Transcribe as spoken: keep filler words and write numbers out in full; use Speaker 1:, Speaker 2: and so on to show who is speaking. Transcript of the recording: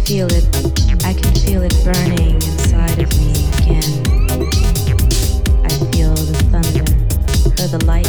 Speaker 1: feel it, I can feel it burning inside of me again. I feel the thunder, heard the light